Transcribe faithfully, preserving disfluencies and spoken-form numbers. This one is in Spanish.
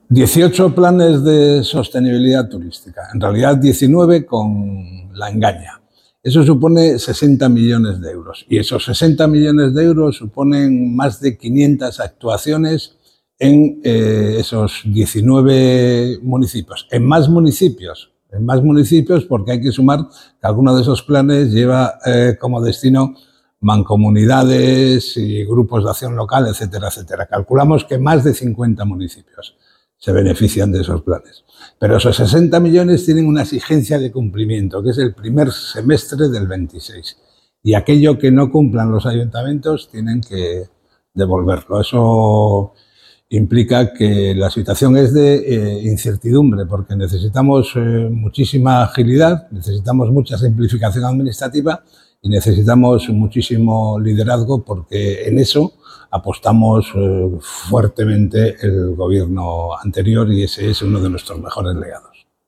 dieciocho planes de sostenibilidad turística, en realidad diecinueve con la engaña. Eso supone sesenta millones de euros y esos sesenta millones de euros suponen más de quinientas actuaciones en eh, esos diecinueve municipios, en más municipios, en más municipios porque hay que sumar que alguno de esos planes lleva eh, como destino mancomunidades y grupos de acción local, etcétera, etcétera. Calculamos que más de cincuenta municipios se benefician de esos planes. Pero esos sesenta millones tienen una exigencia de cumplimiento, que es el primer semestre del veintiséis. Y aquello que no cumplan los ayuntamientos tienen que devolverlo. Eso implica que la situación es de eh, incertidumbre, porque necesitamos eh, muchísima agilidad, necesitamos mucha simplificación administrativa y necesitamos muchísimo liderazgo, porque en eso apostamos eh, fuertemente el gobierno anterior y ese es uno de nuestros mejores legados.